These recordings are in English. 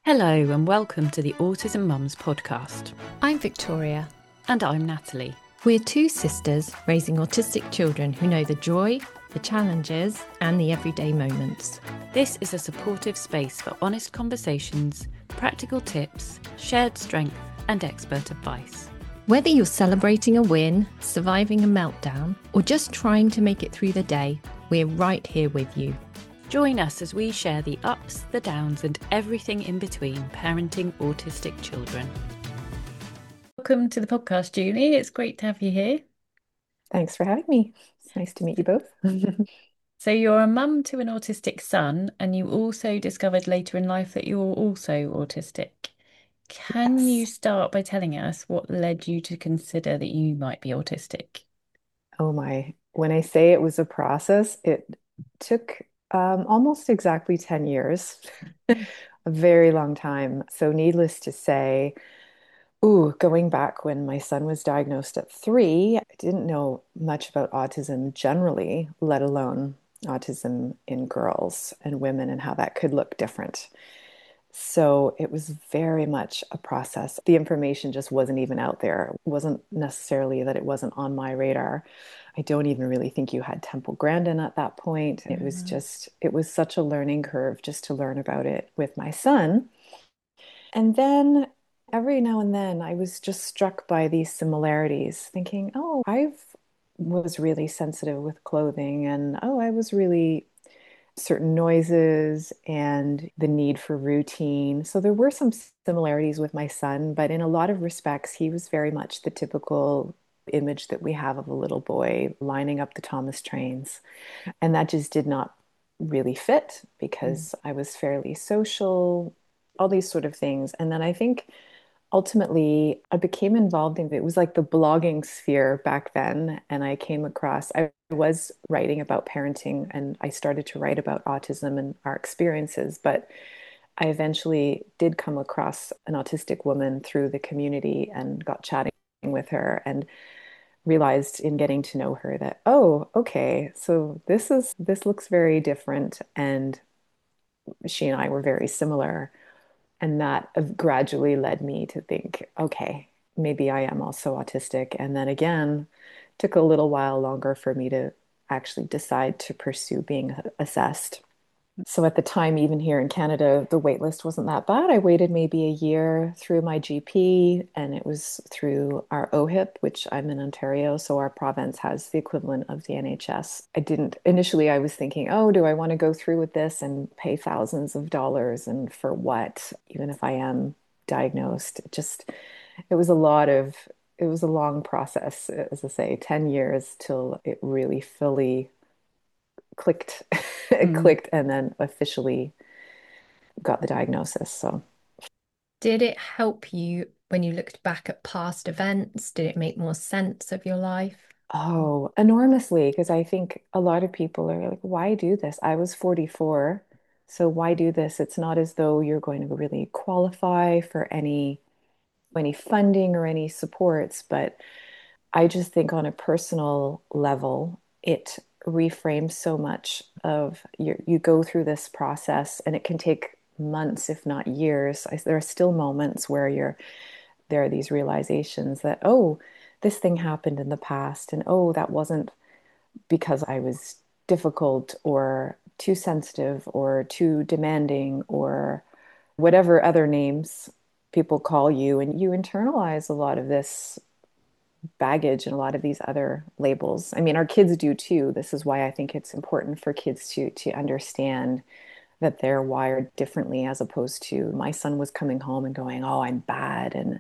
Hello and welcome to the Autism Mums podcast. I'm Victoria. And I'm Natalie. We're two sisters raising autistic children who know the joy, the challenges, and the everyday moments. This is a supportive space for honest conversations, practical tips, shared strength, and expert advice. Whether you're celebrating a win, surviving a meltdown, or just trying to make it through the day, we're right here with you. Join us as we share the ups, the downs, and everything in between parenting autistic children. Welcome to the podcast, Julie. It's great to have you here. Thanks for having me. It's nice to meet you both. So you're a mum to an autistic son, and you also discovered later in life that you're also autistic. Can you start by telling us what led you to consider that you might be autistic? Oh my. When I say it was a process, it took almost exactly 10 years, a very long time. So, needless to say, going back when my son was diagnosed at 3, I didn't know much about autism generally, let alone autism in girls and women and how that could look different. So it was very much a process. The information just wasn't even out there. It wasn't necessarily that it wasn't on my radar. I don't even really think you had Temple Grandin at that point. It was such a learning curve just to learn about it with my son. And then every now and then I was just struck by these similarities, thinking, oh, I was really sensitive with clothing, and oh, I was really certain noises and the need for routine. So there were some similarities with my son, but in a lot of respects, he was very much the typical image that we have of a little boy lining up the Thomas trains. And that just did not really fit because I was fairly social, all these sort of things. And then I think ultimately I became involved in it. It was like the blogging sphere back then. And I was writing about parenting and I started to write about autism and our experiences. But I eventually did come across an autistic woman through the community and got chatting with her and realized in getting to know her that, oh, okay, so this looks very different. And she and I were very similar. And that gradually led me to think, okay, maybe I am also autistic. And then again, took a little while longer for me to actually decide to pursue being assessed. So at the time, even here in Canada, the wait list wasn't that bad. I waited maybe a year through my GP, and it was through our OHIP, which I'm in Ontario, so our province has the equivalent of the NHS. I didn't initially, I was thinking, oh, do I want to go through with this and pay thousands of dollars and for what, even if I am diagnosed? It was a lot of, it was a long process, as I say, 10 years till it really fully clicked. It clicked and then officially got the diagnosis. So, Did it help you when you looked back at past events? Did it make more sense of your life? oh, enormously, because I think a lot of people are like, why do this? I was 44, so why do this? It's not as though you're going to really qualify for any funding or any supports, but I just think on a personal level, it reframes so much of you go through this process and it can take months, if not years. There are still moments where there are these realizations that, oh, this thing happened in the past, and oh, that wasn't because I was difficult or too sensitive or too demanding or whatever other names people call you, and you internalize a lot of this baggage and a lot of these other labels. I mean, our kids do too. This is why I think it's important for kids to understand that they're wired differently as opposed to my son was coming home and going, "Oh, I'm bad." And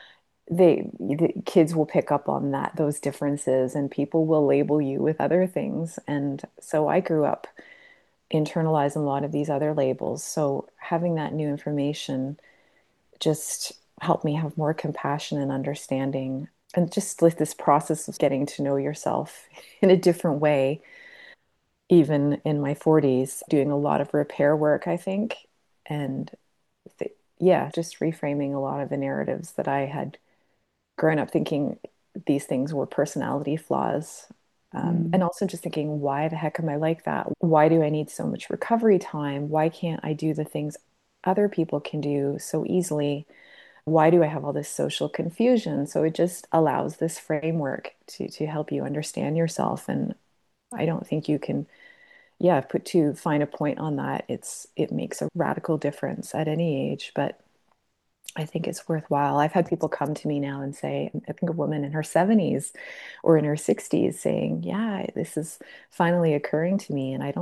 the kids will pick up on those differences and people will label you with other things. And so I grew up internalizing a lot of these other labels. So having that new information just helped me have more compassion and understanding and just like this process of getting to know yourself in a different way, even in my 40s, doing a lot of repair work, I think. And yeah, just reframing a lot of the narratives that I had grown up thinking these things were personality flaws. And also just thinking, why the heck am I like that? Why do I need so much recovery time? Why can't I do the things other people can do so easily. Why do I have all this social confusion? So it just allows this framework to help you understand yourself. And I don't think you can, yeah, put too fine a point on that. It makes a radical difference at any age, but I think it's worthwhile. I've had people come to me now and say, I think a woman in her 70s or in her 60s saying, "Yeah, this is finally occurring to me." And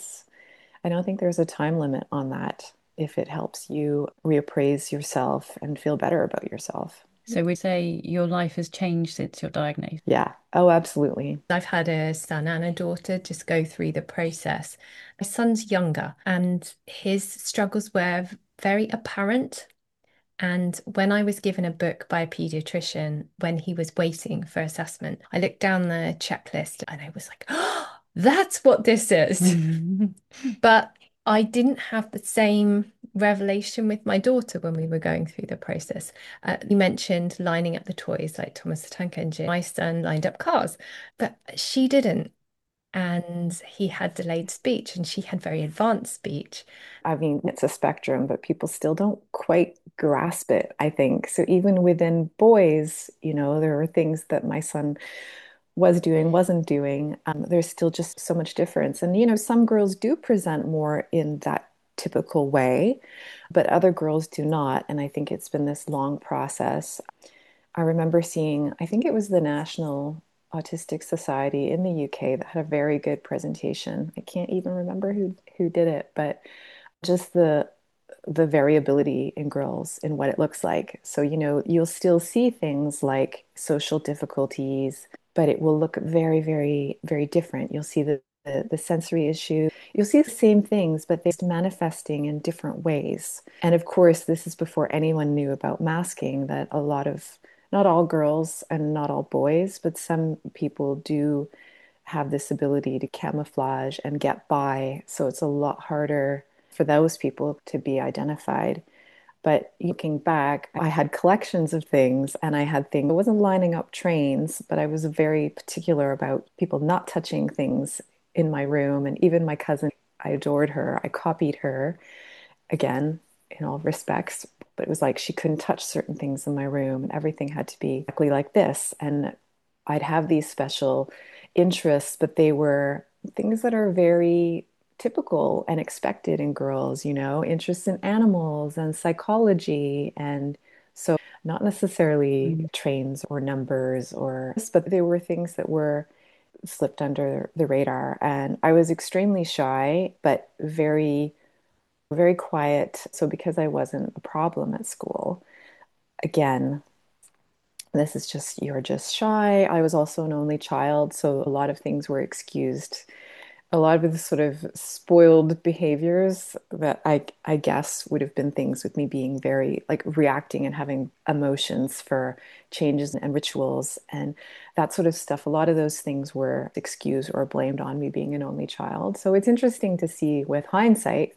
I don't think there's a time limit on that if it helps you reappraise yourself and feel better about yourself. So we say your life has changed since your diagnosis. Yeah. Oh, absolutely. I've had a son and a daughter just go through the process. My son's younger and his struggles were very apparent. And when I was given a book by a pediatrician when he was waiting for assessment, I looked down the checklist and I was like, oh, that's what this is. But I didn't have the same revelation with my daughter when we were going through the process. You mentioned lining up the toys like Thomas the Tank Engine. My son lined up cars, but she didn't. And he had delayed speech and she had very advanced speech. I mean, it's a spectrum, but people still don't quite grasp it, I think. So even within boys, there are things that my son was doing, wasn't doing. There's still just so much difference. And, some girls do present more in that typical way, but other girls do not. And I think it's been this long process. I remember seeing, I think it was the National Autistic Society in the UK that had a very good presentation. I can't even remember who did it, but just the variability in girls and what it looks like. So, you'll still see things like social difficulties, but it will look very, very, very different. You'll see the sensory issue. You'll see the same things, but they're manifesting in different ways. And of course, this is before anyone knew about masking, that not all girls and not all boys, but some people do have this ability to camouflage and get by. So it's a lot harder for those people to be identified. But looking back, I had collections of things and I had things. I wasn't lining up trains, but I was very particular about people not touching things in my room. And even my cousin, I adored her. I copied her again in all respects, but it was like she couldn't touch certain things in my room and everything had to be exactly like this. And I'd have these special interests, but they were things that are very typical and expected in girls, interests in animals and psychology. And so not necessarily trains or numbers but they were things that were slipped under the radar. And I was extremely shy, but very, very quiet. So because I wasn't a problem at school, again, this is just, you're just shy. I was also an only child, so a lot of things were excused. A lot of the sort of spoiled behaviors that I guess would have been things with me being very like reacting and having emotions for changes and rituals and that sort of stuff. A lot of those things were excused or blamed on me being an only child. So it's interesting to see with hindsight,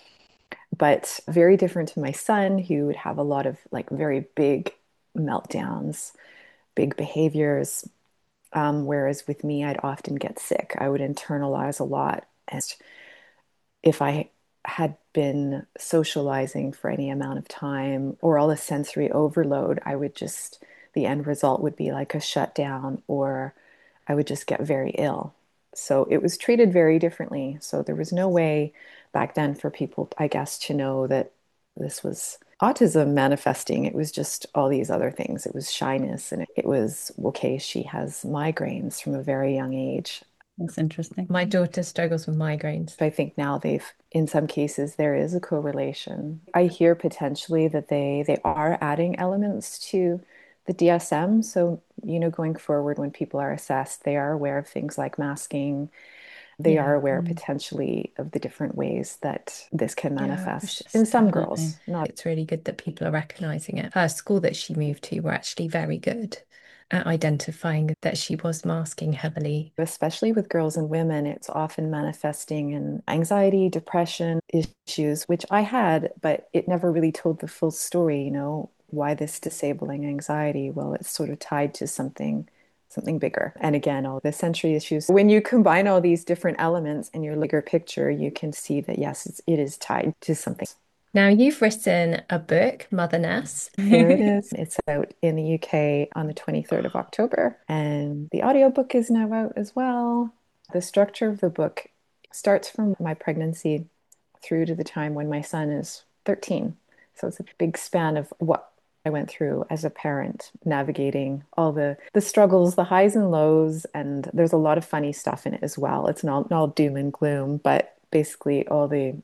but very different to my son, who would have a lot of like very big meltdowns, big behaviors. Whereas with me, I'd often get sick. I would internalize a lot. And if I had been socializing for any amount of time or all the sensory overload, the end result would be like a shutdown or I would just get very ill. So it was treated very differently. So there was no way back then for people, I guess, to know that this was autism manifesting. It was just all these other things. It was shyness and it was, okay, she has migraines from a very young age. That's interesting. My daughter struggles with migraines. I think now in some cases, there is a correlation. I hear potentially that they are adding elements to the DSM. So, going forward, when people are assessed, they are aware of things like masking. They are Yeah. aware potentially of the different ways that this can Yeah, manifest in some definitely. girls. Not It's really good that people are recognizing it. Her school that she moved to were actually very good at identifying that she was masking heavily. especially with girls and women, it's often manifesting in anxiety, depression issues, which I had, but it never really told the full story, why this disabling anxiety. Well, it's sort of tied to something bigger. And again, all the sensory issues. When you combine all these different elements in your bigger picture, you can see that yes, it is tied to something. Now, you've written a book, Mother Ness. Here it is. It's out in the UK on the 23rd of October, and the audiobook is now out as well. The structure of the book starts from my pregnancy through to the time when my son is 13. So it's a big span of what I went through as a parent, navigating all the struggles, the highs and lows, and there's a lot of funny stuff in it as well. It's not all doom and gloom, but basically all the,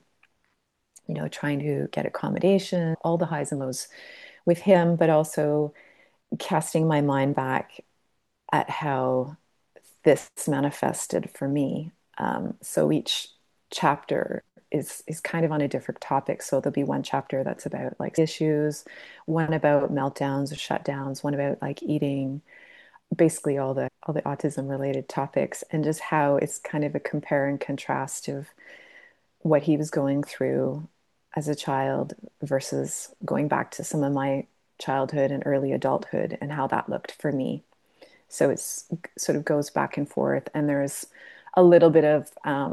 trying to get accommodation, all the highs and lows with him, but also casting my mind back at how this manifested for me. So each chapter is kind of on a different topic. So there'll be one chapter that's about like issues, one about meltdowns or shutdowns, one about like eating, basically all the autism related topics, and just how it's kind of a compare and contrast of what he was going through as a child versus going back to some of my childhood and early adulthood and how that looked for me. So it's sort of goes back and forth, and there's a little bit of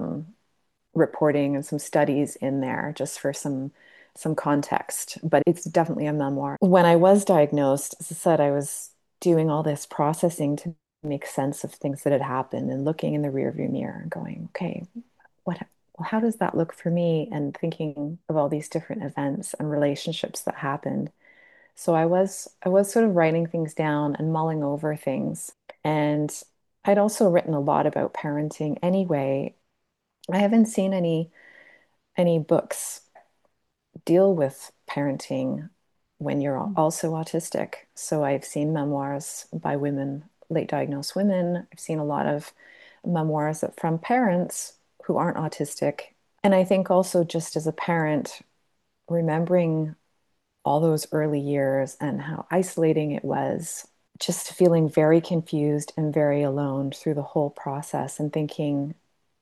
reporting and some studies in there just for some context. But it's definitely a memoir. When I was diagnosed, as I said, I was doing all this processing to make sense of things that had happened and looking in the rearview mirror and going, okay, what well, how does that look for me? And thinking of all these different events and relationships that happened. So I was sort of writing things down and mulling over things. And I'd also written a lot about parenting anyway. I haven't seen any books deal with parenting when you're also autistic. So I've seen memoirs by women, late diagnosed women. I've seen a lot of memoirs from parents who aren't autistic. And I think also just as a parent, remembering all those early years and how isolating it was, just feeling very confused and very alone through the whole process and thinking,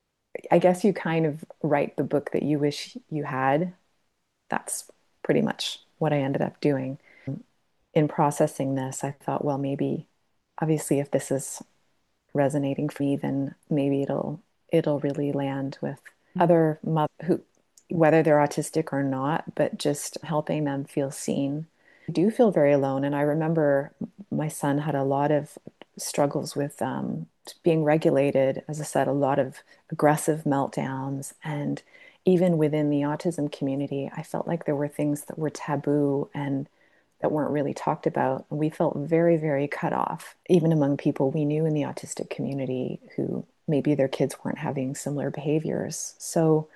I guess you kind of write the book that you wish you had. That's pretty much what I ended up doing. In processing this, I thought, well, maybe obviously if this is resonating for me, then maybe it'll really land with other mothers who, whether they're autistic or not, but just helping them feel seen. I do feel very alone, and I remember my son had a lot of struggles with being regulated. As I said, a lot of aggressive meltdowns, and even within the autism community, I felt like there were things that were taboo and that weren't really talked about. And we felt very, very cut off, even among people we knew in the autistic community who maybe their kids weren't having similar behaviors. So,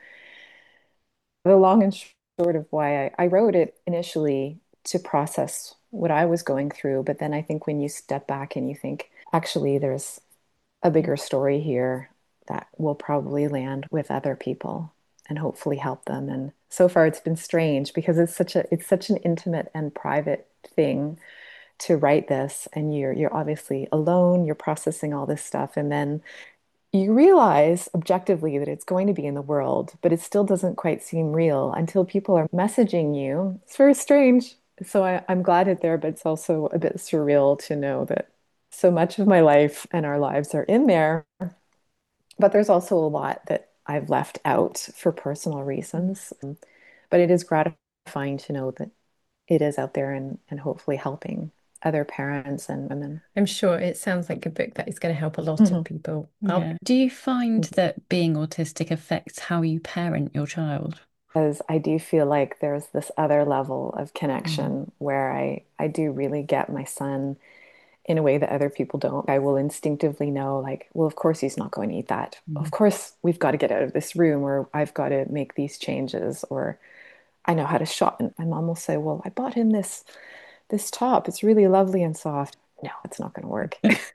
the long and short of why I wrote it initially to process what I was going through. But then I think when you step back and you think, actually, there's a bigger story here that will probably land with other people and hopefully help them. And so far it's been strange because it's such an intimate and private thing to write this, and you're obviously alone, you're processing all this stuff, and then you realize objectively that it's going to be in the world, but it still doesn't quite seem real until people are messaging you. It's very strange. So I'm glad it's there, but it's also a bit surreal to know that so much of my life and our lives are in there. But there's also a lot that I've left out for personal reasons. But it is gratifying to know that it is out there and hopefully helping other parents and women. I'm sure it sounds like a book that is going to help a lot of Mhm. people. Yeah. Do you find that being autistic affects how you parent your child? Because I do feel like there's this other level of Mm. connection where I do really get my son in a way that other people don't. I will instinctively know, like, well, of course he's not going to eat that. Of Mm. course we've got to get out of this room, or I've got to make these changes, or I know how to shop. And my mom will say, well, I bought him this top. It's really lovely and soft. No, it's not going to work.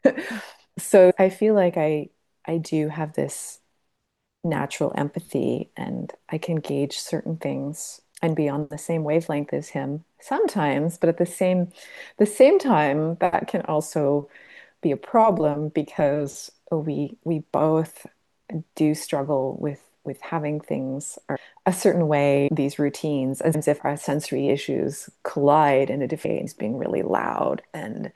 So I feel like I do have this natural empathy and I can gauge certain things and be on the same wavelength as him sometimes, but at the same time, that can also be a problem because we both do struggle with having things a certain way, these routines, as if our sensory issues collide in a different way. It's being really loud and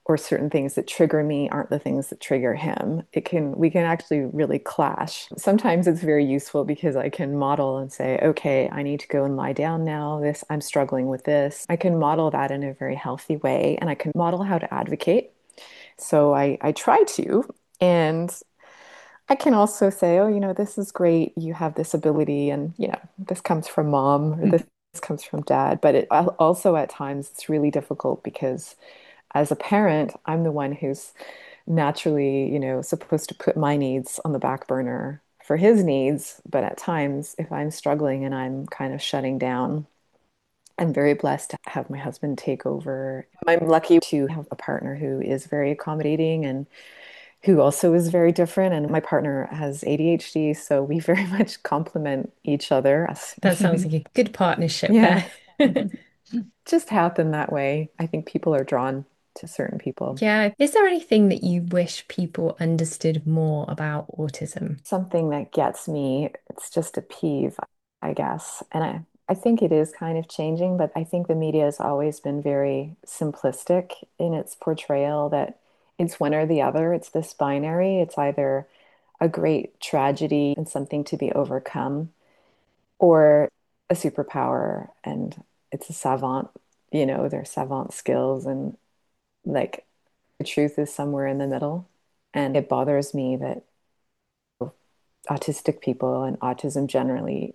or certain things that trigger me aren't the things that trigger him. We can actually really clash. Sometimes it's very useful because I can model and say, okay, I need to go and lie down now. I'm struggling with this. I can model that in a very healthy way, and I can model how to advocate. So I try to. And I can also say, oh, this is great. You have this ability, and, this comes from mom or this comes from dad. But also at times it's really difficult because as a parent, I'm the one who's naturally, supposed to put my needs on the back burner for his needs. But at times, if I'm struggling and I'm kind of shutting down, I'm very blessed to have my husband take over. I'm lucky to have a partner who is very accommodating and who also is very different. And my partner has ADHD, so we very much complement each other. That sounds like a good partnership Yeah, there. just happen that way. I think people are drawn to certain people. Yeah. Is there anything that you wish people understood more about autism? Something that gets me, it's just a peeve, I guess. And I think it is kind of changing, but I think the media has always been very simplistic in its portrayal that it's one or the other. It's this binary. It's either a great tragedy and something to be overcome, or a superpower and it's a savant, their savant skills, and like the truth is somewhere in the middle. And it bothers me that autistic people and autism generally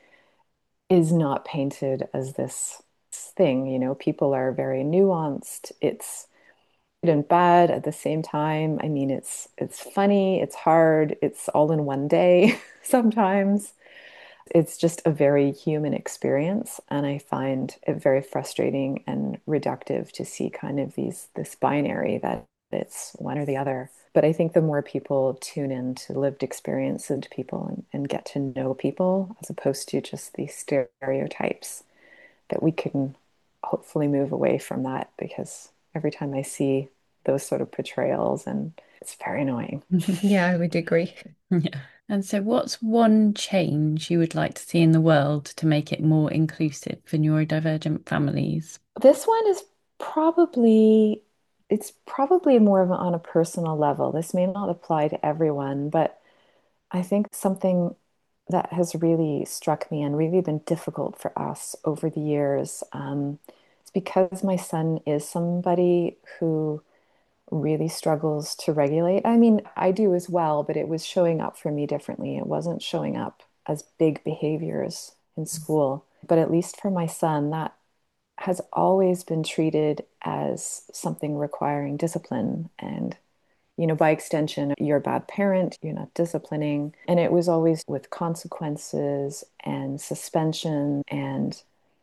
is not painted as this thing. People are very nuanced. It's good and bad at the same time. I mean, it's funny, it's hard, it's all in one day sometimes. It's just a very human experience, and I find it very frustrating and reductive to see kind of this binary that it's one or the other. But I think the more people tune into lived experience into people and get to know people as opposed to just these stereotypes, that we can hopefully move away from that, because every time I see those sort of portrayals, and it's very annoying. Yeah, I would agree. Yeah. And so, what's one change you would like to see in the world to make it more inclusive for neurodivergent families? This one is probably, it's probably more of on a personal level. This may not apply to everyone, but I think something that has really struck me and really been difficult for us over the years, it's because my son is somebody who really struggles to regulate. I mean, I do as well, but it was showing up for me differently. It wasn't showing up as big behaviors in school. But at least for my son, that has always been treated as something requiring discipline. And, by extension, you're a bad parent, you're not disciplining. And it was always with consequences and suspension and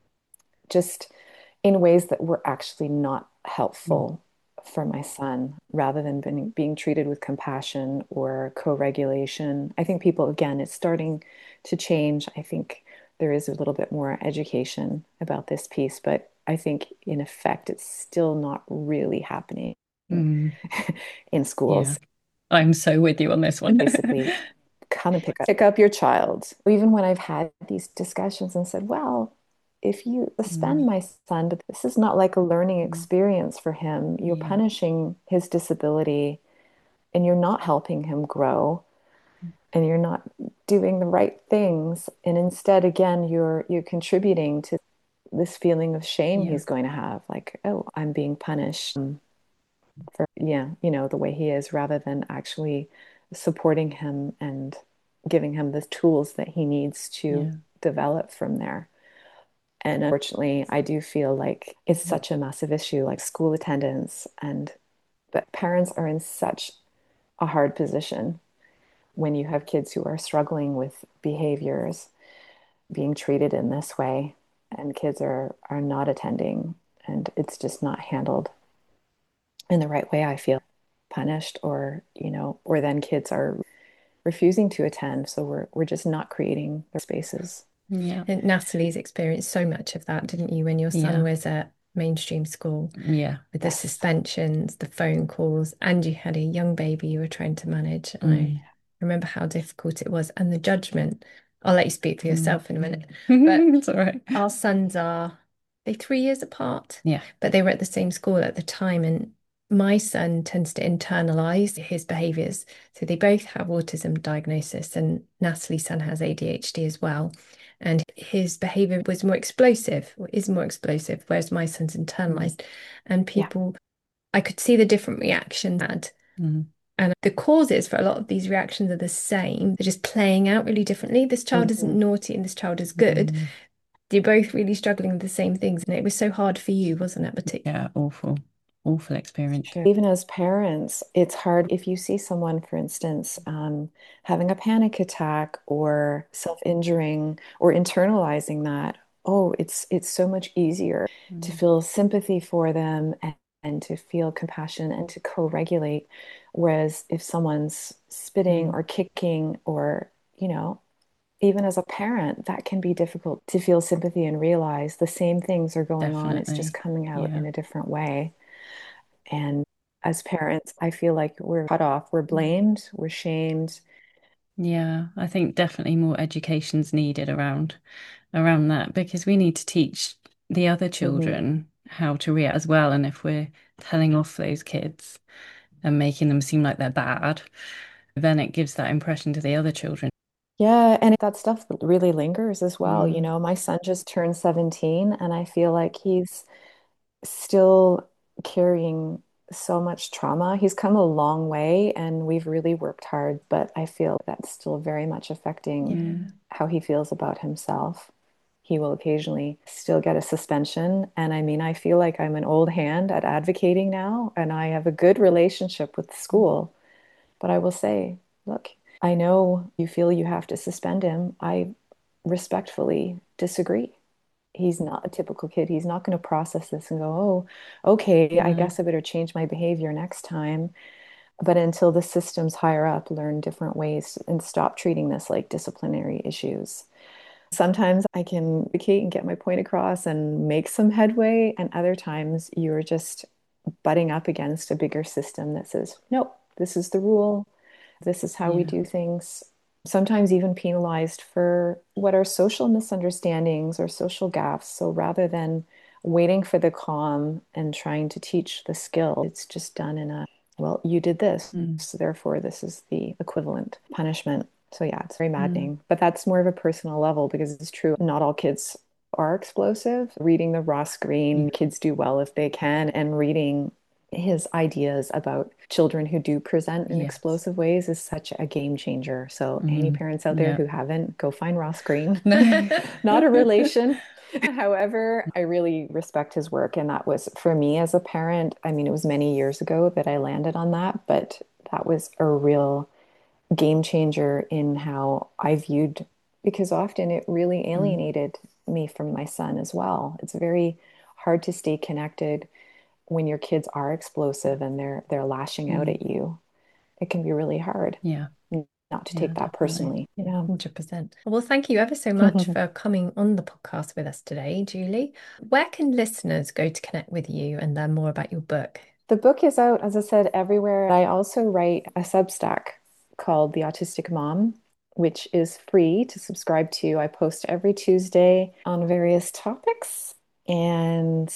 just in ways that were actually not Mm. helpful for my son, rather than being treated with compassion or co-regulation. I think people, again, it's starting to change. I think there is a little bit more education about this piece, but I think in effect, it's still not really happening Mm. in Yeah, schools. I'm so with you on this one. Basically, come and pick up your child. Even when I've had these discussions and said, well, if you suspend Mm. my son, but this is not like a learning Mm. experience for him, you're Yeah, punishing his disability and you're not helping him grow and you're not doing the right things. And instead, again, you're contributing to this feeling of shame yeah, he's going to have, like, oh, I'm being punished for, yeah, the way he is, rather than actually supporting him and giving him the tools that he needs to yeah, develop from there. And unfortunately, I do feel like it's such a massive issue, like school attendance, and but parents are in such a hard position when you have kids who are struggling with behaviors being treated in this way, and kids are not attending, and it's just not handled in the right way. I feel punished, or then kids are refusing to attend, so we're just not creating the spaces. yeah, And Natalie's experienced so much of that, didn't you, when your son yeah, was at mainstream school yeah. with the Yes. suspensions, the phone calls, and you had a young baby you were trying to manage. And I Mm. remember how difficult it was and the judgment. I'll let you speak for Mm. yourself in a minute. But It's all right. our sons are they 3 years apart, Yeah. but they were at the same school at the time. And My son tends to internalize his behaviors. So they both have autism diagnosis, and Natalie's son has ADHD as well. And his behavior was more explosive, or is more explosive, whereas my son's internalized. And Yeah. I could see the different reactions had. Mm. And the causes for a lot of these reactions are the same. They're just playing out really differently. This child isn't naughty and this child is good. Mm. They're both really struggling with the same things. And it was so hard for you, wasn't it, particularly? Yeah, awful experience. Sure. Even as parents, it's hard if you see someone, for instance, having a panic attack or self-injuring or internalizing that. Oh, it's so much easier to feel sympathy for them and to feel compassion and to co-regulate. Whereas if someone's spitting or kicking or, even as a parent, that can be difficult to feel sympathy and realize the same things are going on. It's just Definitely. coming out Yeah. in a different way. And as parents, I feel like we're cut off, we're blamed, we're shamed. Yeah, I think definitely more education's needed around that because we need to teach the other Mhm. children how to react as well. And if we're telling off those kids and making them seem like they're bad, then it gives that impression to the other children. Yeah, and that stuff really lingers as well. Mm, My son just turned 17, and I feel like he's still carrying so much trauma. He's come a long way, and we've really worked hard, but I feel that's still very much affecting yeah. how he feels about himself. He will occasionally still get a suspension. And I mean, I feel like I'm an old hand at advocating now, and I have a good relationship with the school. But I will say, look, I know you feel you have to suspend him. I respectfully disagree. He's not a typical kid. He's not going to process this and go, oh, okay, I No. guess I better change my behavior next time. But until the systems higher up learn different ways and stop treating this like disciplinary issues. Sometimes I can advocate and get my point across and make some headway, and other times you're just butting up against a bigger system that says, nope, this is the rule. This is how we Yeah. do things. Sometimes even penalized for what are social misunderstandings or social gaffes. So rather than waiting for the calm and trying to teach the skill, it's just done in a, well, you did this, Mm, so therefore this is the equivalent punishment. So yeah, it's very mm, maddening. But that's more of a personal level because it's true, not all kids are explosive. Reading the Ross yeah. Greene, kids do well if they can, and reading his ideas about children who do present in Yes. explosive ways is such a game changer. So, any Mm, parents out there yeah. who haven't, go find Ross Greene. No. Not a relation. However, I really respect his work. And that was for me as a parent. I mean, it was many years ago that I landed on that, but that was a real game changer in how I viewed, because often it really Mm, alienated me from my son as well. It's very hard to stay connected when your kids are explosive and they're lashing out mm, at you. It can be really hard yeah. not to Yeah, take that definitely. personally. Yeah. 100%. Well, thank you ever so much for coming on the podcast with us today, Julie. Where can listeners go to connect with you and learn more about your book? The book is out, as I said, everywhere. I also write a Substack called The Autistic Mom, which is free to subscribe to. I post every Tuesday on various topics, and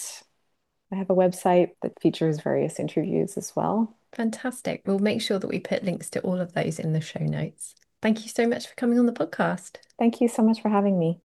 I have a website that features various interviews as well. Fantastic. We'll make sure that we put links to all of those in the show notes. Thank you so much for coming on the podcast. Thank you so much for having me.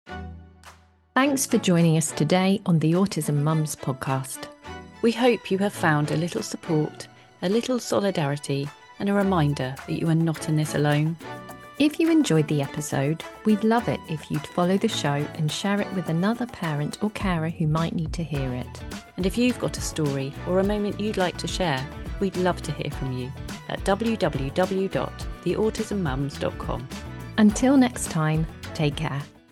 Thanks for joining us today on the Autism Mums podcast. We hope you have found a little support, a little solidarity, and a reminder that you are not in this alone. If you enjoyed the episode, we'd love it if you'd follow the show and share it with another parent or carer who might need to hear it. And if you've got a story or a moment you'd like to share, we'd love to hear from you at www.theautismmums.com. Until next time, take care.